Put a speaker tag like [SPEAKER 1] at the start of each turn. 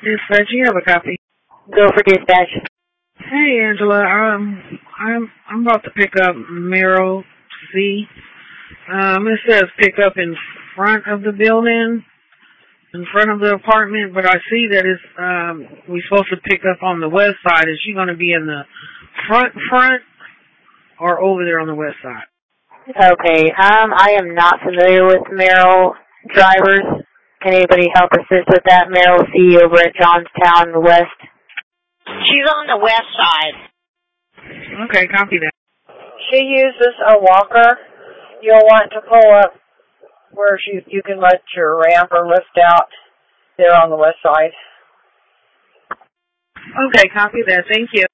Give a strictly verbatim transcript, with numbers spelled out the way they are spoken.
[SPEAKER 1] Dispatch, you have a copy.
[SPEAKER 2] Go for dispatch.
[SPEAKER 1] Hey, Angela. Um, I'm I'm about to pick up Meryl C. Um, it says pick up in front of the building, in front of the apartment, but I see that it's um we're supposed to pick up on the west side. Is she going to be in the front front or over there on the west side?
[SPEAKER 2] Okay. Um, I am not familiar with Meryl drivers. Can anybody help assist with that? Meryl C. over at Johnstown West.
[SPEAKER 3] She's on the west side.
[SPEAKER 1] Okay, copy that.
[SPEAKER 4] She uses a walker. You'll want to pull up where she, you can let your ramp or lift out there on the west side.
[SPEAKER 1] Okay, copy that. Thank you.